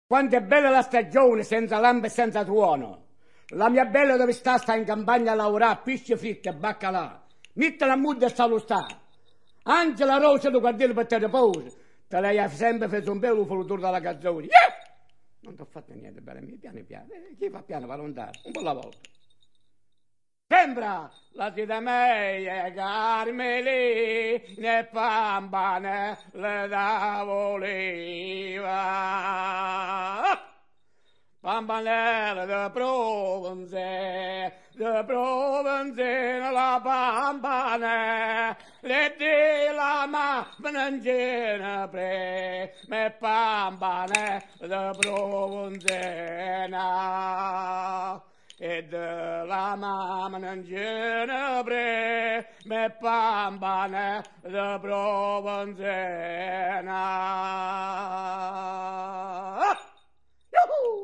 Quanto è bella la stagione senza lampe e senza tuono. La mia bella dove sta in campagna a lavorare, pesce fritto e baccalà. Mettila a mood e salustà. Anche la rosa do guardiere per te riposo. Te lei ha sempre fatto un bello fluturo dalla canzone. Yeah! Non ti ho fatto niente, bella mia, piano piano. Chi fa piano va lontano, un po' alla volta. Sembra la zia mia Carmelì, ne pampane le da voleva. Pampanella de Provence, la pampane, le di la ma benangina pre, me pampane de Provenzena. E de la mamma non genebre, me pampane de Provenzena. Yuhu!